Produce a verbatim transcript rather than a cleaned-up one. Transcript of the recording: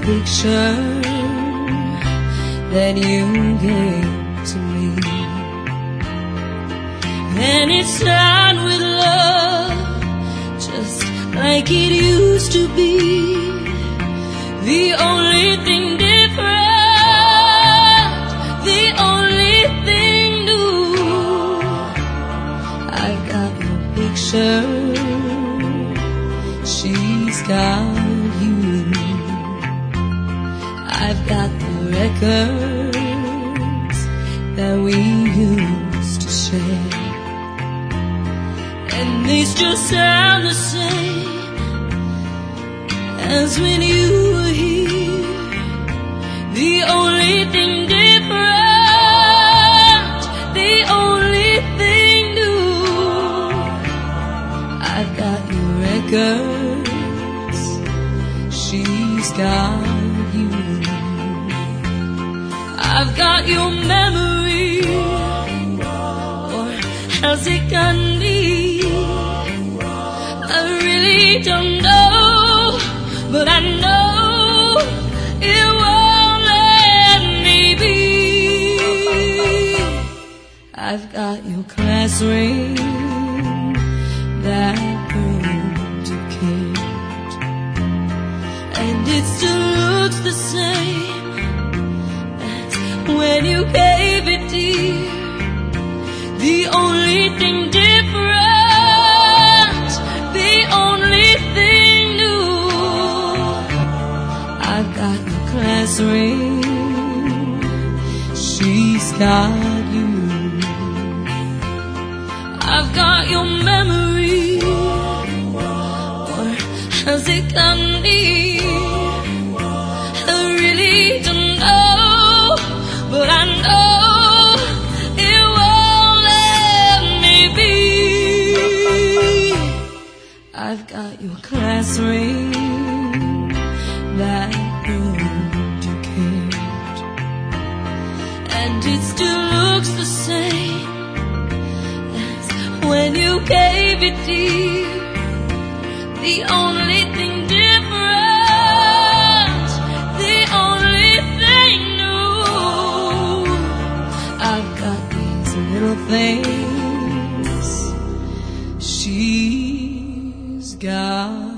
picture that you gave to me, and it's done with love just like it used to be. The only thing different, the only thing new, I've got your picture, she's got you. I've got the records that we used to share, and they still sound the same as when you were here. The only thing different, the only thing new, I've got your records, she's got you. I've got your memory, or has it got me? I really don't know, but I know it won't let me be. I've got your class ring that burned to Kent, and it still looks the same as when you gave it, dear. The only thing different, the only thing new, I've got your class ring, she's got you. I've got your memory, or has it got me? I really don't know, but I know it won't let me be. I've got your class ring that burned to Kent, and it still looks the same as when you gave it, dear. The only thing different, the only thing new, I've got these little things, she's got